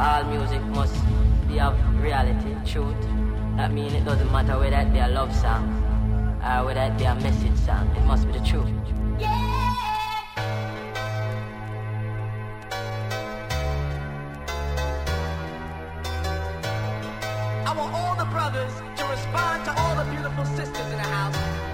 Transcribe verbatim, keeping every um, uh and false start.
all music must be of reality, truth. That means it doesn't matter whether it be a love song or whether it be a message song. It must be the truth. Yeah. I want all the brothers to respond to all the beautiful sisters in the house.